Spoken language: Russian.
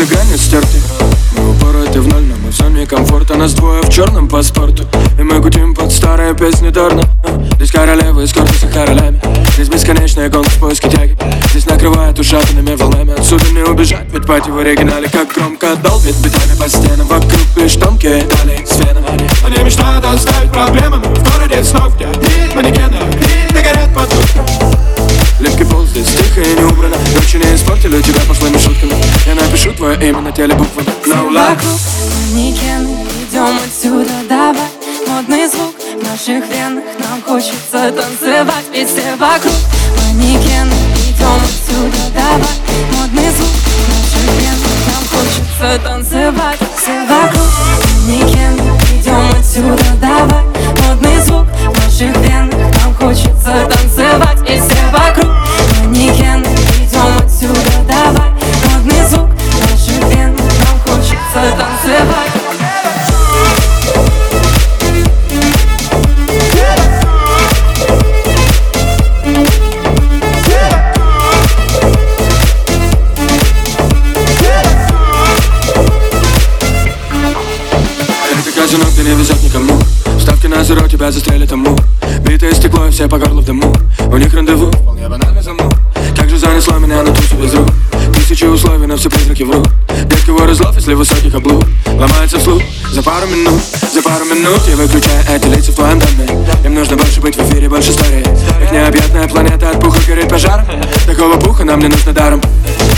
все грани стерты. Мы упороты в ноль, но мы в зоне комфорта. Нас двое в черном паспорту, и мы гудим под старые песни Дорна. Здесь королевы с гордостью королями. Здесь бесконечная гонка в поиске тяги. Здесь накрывает ушатанными волнами. Отсюда не убежать, ведь пати в оригинале как громко долбит битами по стенам. Вокруг лишь тонкие дали с веном. Они мечтают оставить проблемами в городе снов, где одни манекены не горят под утром. Легкий пол здесь тихо и не убрано. Ночи не испортили тебя пошлыми шутками. Я напишу твое имя на теле буквами. No lie. Вокруг манекены, идем отсюда, давай. Модный звук в наших венах, нам хочется танцевать. Ведь все вокруг манекены, идем отсюда, давай. Модный звук в наших венах, нам хочется танцевать. Все вокруг манекены, идем отсюда, давай. Модный звук в наших венах, нам хочется танцевать. И все вокруг манекены, идем отсюда, давай. Модный звук в наших венах, нам хочется танцевать. Казино, где не везет никому. Ставки на зеро, тебя застрелит амур. Битое стекло, и все по горло в дыму. У них рандеву, вполне банальный замур. Как же занесло меня на тусу без рук. Тысячи условий, но все призраки врут. Нет кого разлов, если высоких облук. Ломается вслух за пару минут. Я выключаю эти лица в твоем доме. Им нужно больше быть в эфире, больше старей. Их необъятная планета от пуха горит пожаром. Такого пуха нам не нужно даром.